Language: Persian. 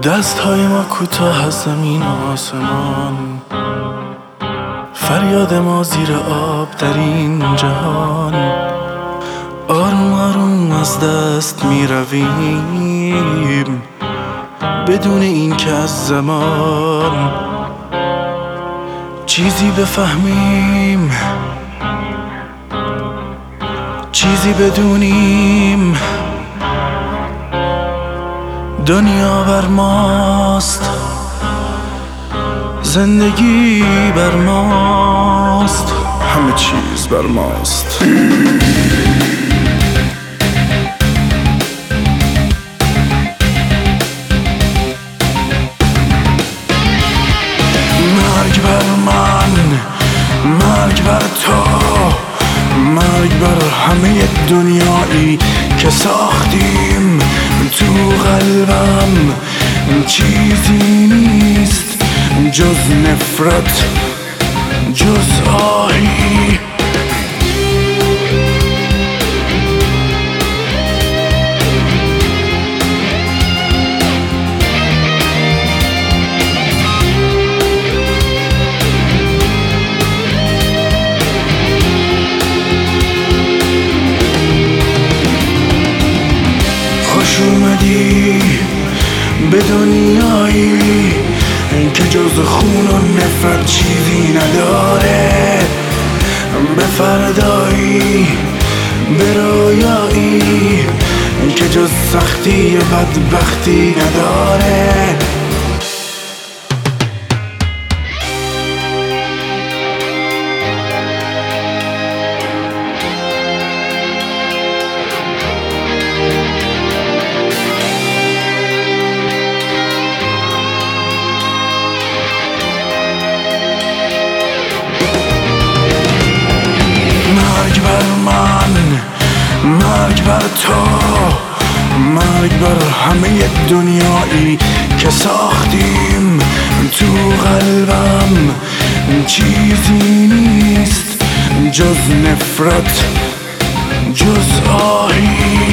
دست های ما کوتاه از زمین و آسمان، فریاد ما زیر آب در این جهان. آروم آروم از دست می رویم بدون این که از زمان چیزی بفهمیم، چیزی بدونیم. دنیا بر ماست، زندگی بر ماست، همه چیز بر ماست. مرگ بر من، مرگ بر تو، مرگ بر همه دنیایی که ساختیم. تو قلبم چیزی نیست جز نفرت، جز آهی. خوش اومدی به دنیایی که جز خون و نفرت چیزی نداره، به فردایی، به رویایی که جز سختی و بدبختی نداره. مرگ بر من، مرگ بر تو، مرگ بر همه دنیایی که ساختیم. تو قلبم چیزی نیست جز نفرت، جز آهی.